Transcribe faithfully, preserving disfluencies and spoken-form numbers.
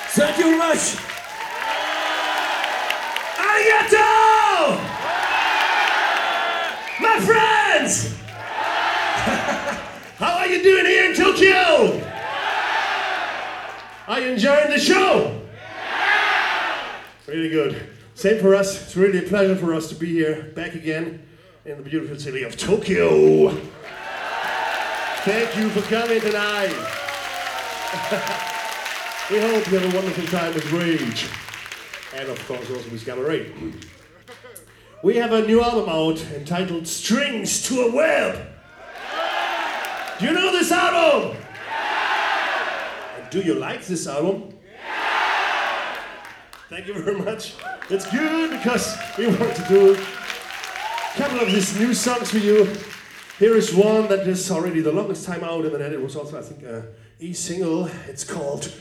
Thank you very much. Arigato! My friends! How are you doing here in Tokyo? Are you enjoying the show? Really good. Same for us. It's really a pleasure for us to be here, back again in the beautiful city of Tokyo. Thank you for coming tonight. We hope you have a wonderful time with Rage. And of course also with Gamma Ray. We have a new album out entitled Strings to a Web. Do you know this album? And do you like this album? Thank you very much. It's good because we want to do a couple of these new songs for you. Here is one that is already the longest time out in the net. It was also, I think, an e-single. It's called